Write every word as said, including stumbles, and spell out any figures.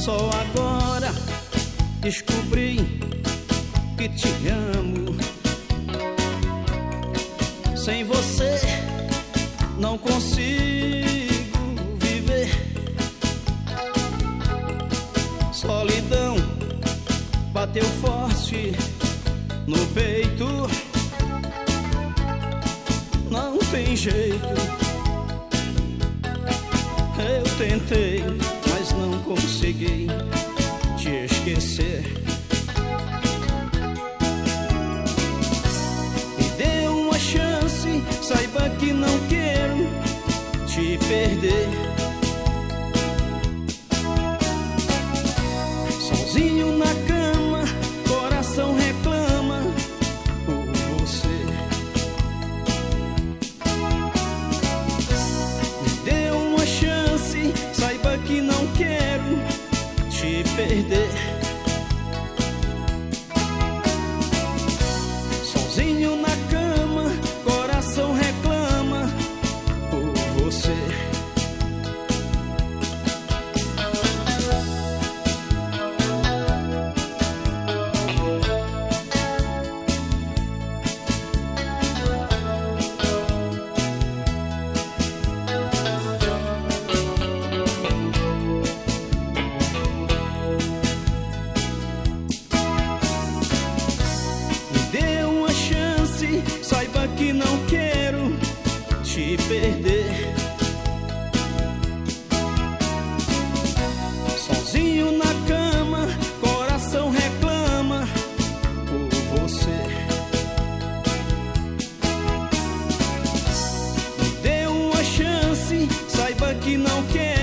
Só agora descobri que te amo. Sem você não consigo viver. Solidão bateu forte no peito. Não tem jeito. Eu tentei, mas não consegui te esquecer. Me dê uma chance, saiba que não quero te perder. Sozinho na cama, coração reclama por você. Me dê uma chance, saiba que não quero te perder. Sozinho na cama, coração reclama por você. Saiba que não quero te perder. Sozinho na cama, coração reclama por você. Me dê uma chance, saiba que não quero